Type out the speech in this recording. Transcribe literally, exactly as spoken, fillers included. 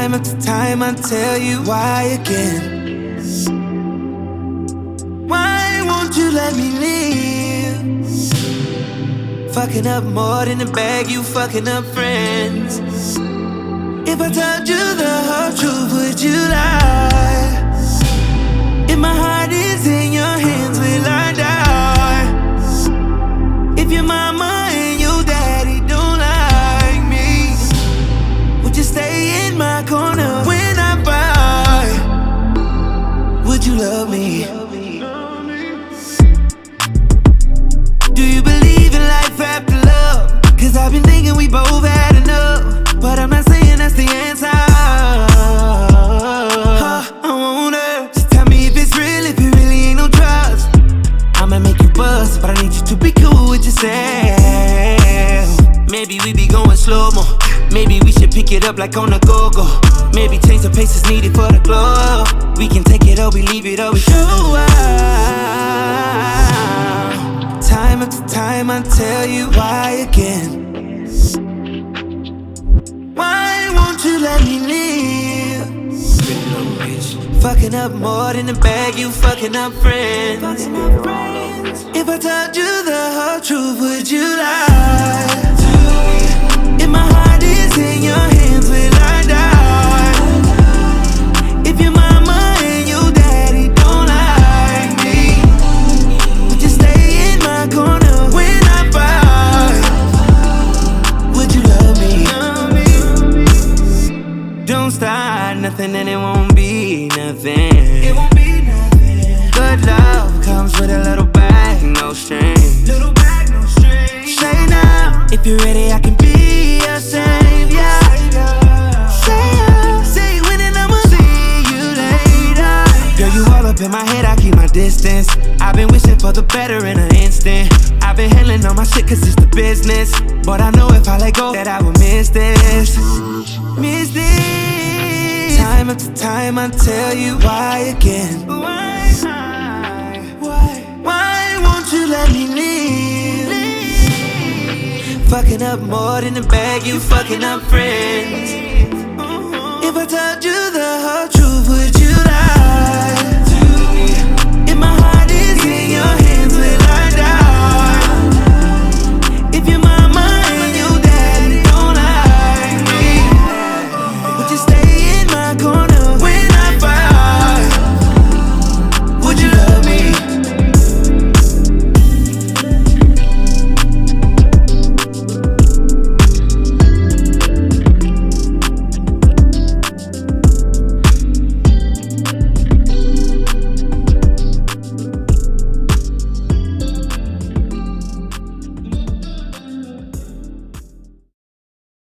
Time after time I tell you why again. Why won't you let me live? Fucking up more than the bag, you fucking up friends. If I told you the whole truth, would you lie? If my heart is in your hands, will I die? If your mama and your daddy don't like me, would you stay in my corner when I fight? Would you love me? Do you believe in life after love? Cause I've been thinking we both had enough, but I'm not saying that's the answer. Huh, I wonder, just tell me if it's real, if it really ain't no trust. I'ma make you bust, but I need you to be cool with yourself. Maybe we be going slow-mo. Maybe we should pick it up like on the go-go. Maybe change the pace is needed for the glow. We can take it or we leave it or we show out. Time after time I tell you why again. Why won't you let me live? Fucking up more than the bag, you fucking up friends. If I told you the whole truth, would you lie? If my heart is in your hands, will I die? If your mama and your daddy don't like me, would you stay in my corner when I fight? Would you love me? Don't start nothing and it won't be nothing. It won't be nothing. Good love comes with a little bag, no strings. Little bag, no strings. Say now, if you're ready, I can be your savior. Say yeah. Say when and I'ma see you later. Girl, you all up in my head, I keep my distance. I've been wishing for the better in an instant. I've been handling all my shit cause it's the business, but I know if I let go that I will miss this. Miss this. Time after time I tell you why again. Why? Why? Why won't you let me live? Fucking up more than the bag, you fucking up friends. If I told you the whole truth,